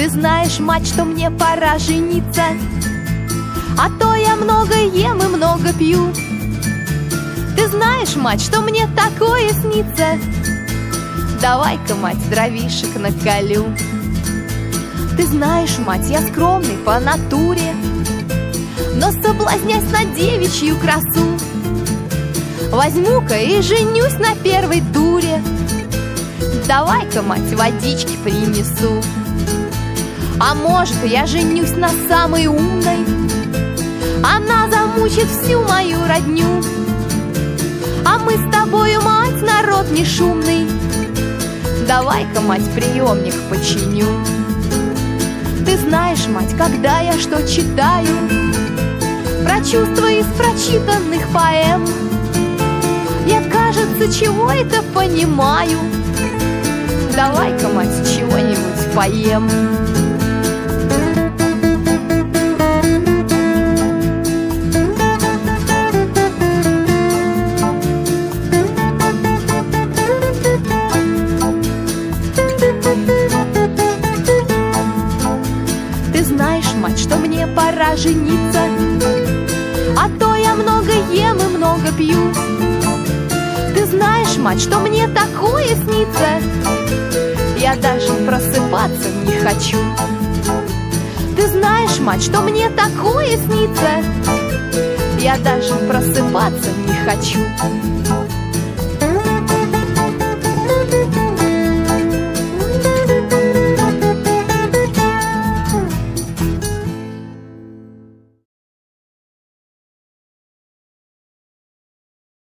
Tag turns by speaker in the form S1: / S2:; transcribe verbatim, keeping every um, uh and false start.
S1: Ты знаешь, мать, что мне пора жениться, а то я много ем и много пью. Ты знаешь, мать, что мне такое снится, давай-ка, мать, дровишек наколю. Ты знаешь, мать, я скромный по натуре, но соблазнясь на девичью красу, возьму-ка и женюсь на первой дуре. Давай-ка, мать, водички принесу. А может, я женюсь на самой умной, она замучит всю мою родню. А мы с тобою, мать, народ не шумный, давай-ка, мать, приемник починю. Ты знаешь, мать, когда я что читаю про чувства из прочитанных поэм, я, кажется, чего это понимаю. Давай-ка, мать, чего-нибудь поем. Ты знаешь, мать, что мне пора жениться, а то я много ем и много пью. Ты знаешь, мать, что мне такое снится, я даже просыпаться не хочу. Ты знаешь, мать, что мне такое снится, я даже просыпаться не хочу.